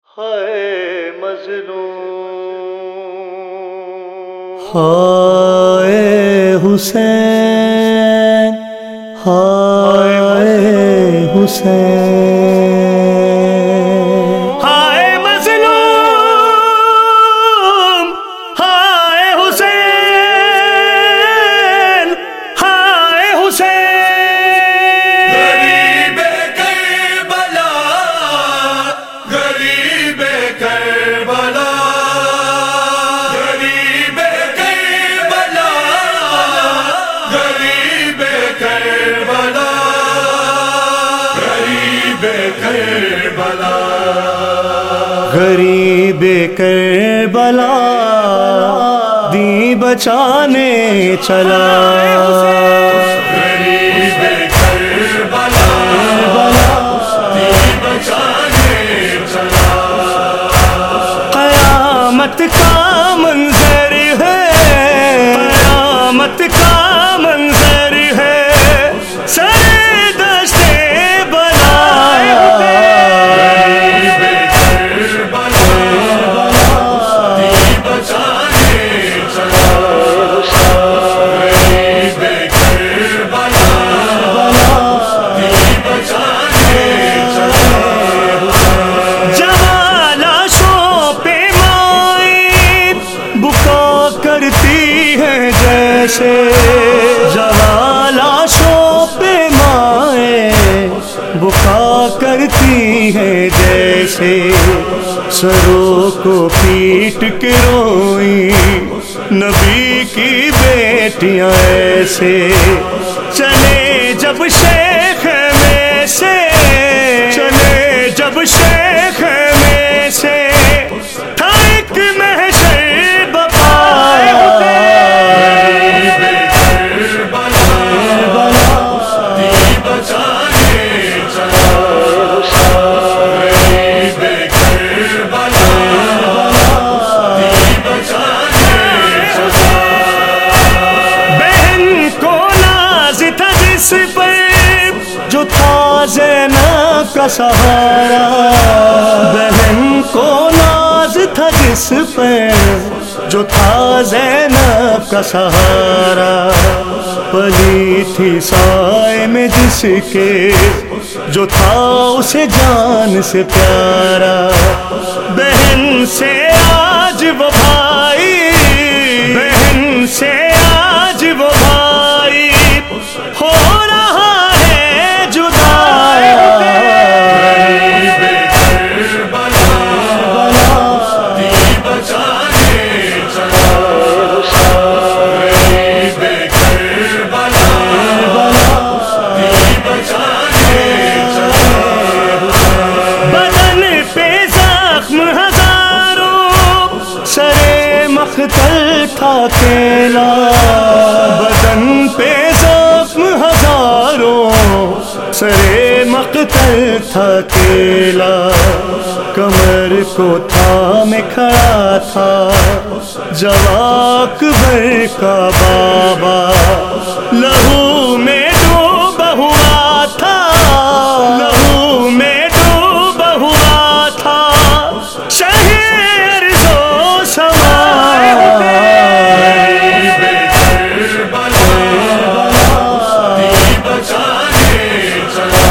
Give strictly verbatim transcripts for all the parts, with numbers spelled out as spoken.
ہائے مظلوم، ہائے حسین، ہائے حسین، ہائے مظلوم، ہائے حسین، ہائے حسین، غریب کربلا، غریب کربلا، غریب کربلا، غریب کربلا، غریب کربلا، غریب کربلا دین بچانے چلا، غریب کربلا، دین بچانے چلا، قیامت کا منظر ہے، قیامت کا منظر ہے، سر دشتے بلا، غریب کربلا، دین بچانے چلا، غریب کربلا، دین بچانے چلا، جہاں لاشوں پہ مائیں بکا کرتی ہیں جیسے، جہاں لاشوں پہ مائیں بکا کرتی ہیں جیسے، سروں کو پیٹ کے روئیں نبی کی بیٹیاں ایسے، چلے جب شیخ میں سے، چلے جب شیخ میں سے، تھا ایک محشر بپا، غریب کربلا، دین بچانے چلا، غریب کربلا، دین بچانے چلا، بہن کو ناز تھا جس پر جو تھا زینب کا سہارا، بہن کو ناز تھا جس پر جو تھا زینب کا سہارا، پلی تھی سائے میں جس کے جو تھا اسے جان سے پیارا، بہن سے آج وہ بھائی، بہن سے آج وہ بھائی ہو رہا ہے جدا، غریب کربلا، دین بچانے چلا، غریب کربلا، دین بچانے چلا، بدن پہ زخم ہزاروں، سرے مقتل تھا کیلا، بدن پہ زخم ہزاروں، سرے مقتل تھا کیلا، کمر کو تھامے کھڑا تھا جواب اکبر کا بابا، لہو میں ڈوبا ہوا تھا، لہو میں ڈوبا ہوا تھا، شہر زو سما، غریب کربلا، دین بچانے چلا،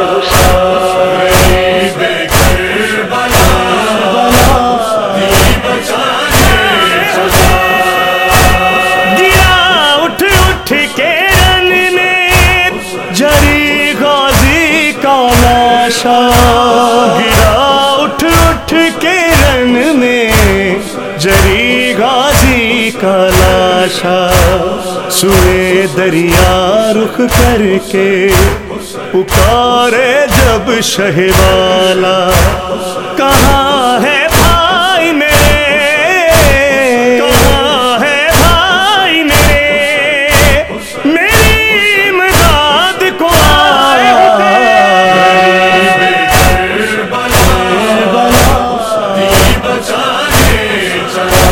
غریب کربلا، دین بچانے چلا، گرا اٹھ اٹھ کے رن میں جری غازی کا لاشا، گرا اٹھ اٹھ کے رن میں جری غازی کا لاشا، سوئے دریا رخ کر کے پکارے جب شہ والا، کہاں ہے بھائی میرے، کہاں ہے بھائی میرے، میری امداد کو آیا، غریب کربلا، دین بچانے چلا،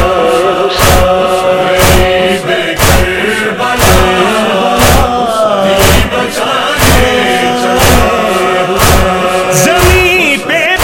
غریب کربلا، دین بچانے چلا، زمین پہ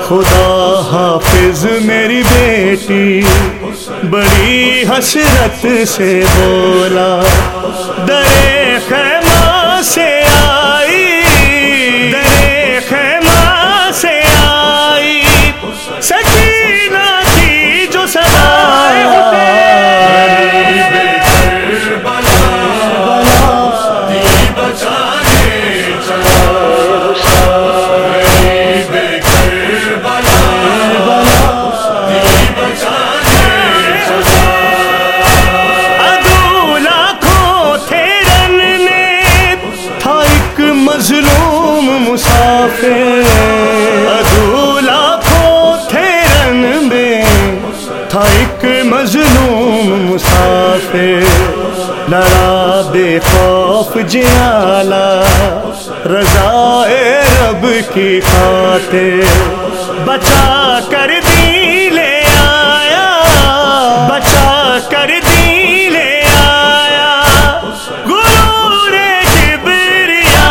خدا حافظ میری بیٹی بڑی حسرت سے بولا، درے خیمہ سے آئی، درے خیمہ سے آئی سکینہ کی جو سدائے مظلوم مسافر، ادو لاکھوں تھے رن میں تھا ایک مظلوم مسافر، لڑا بے خوف جیالا رضائے رب کی خاطر، بچا کر دی لے آیا، بچا کر دی لے آیا غرور کبریا،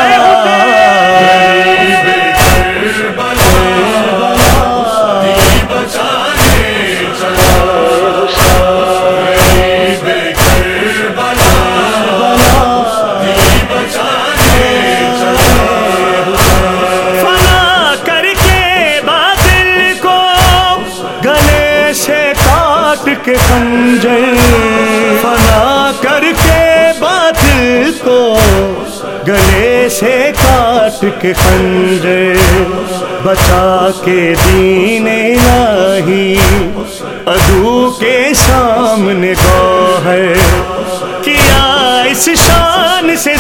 کے خنجر فنا کر کے باطل کو گلے سے کاٹ کے خنجر، بچا کے دین الہی عدو کے سامنے گوہر، کیا اس شان سے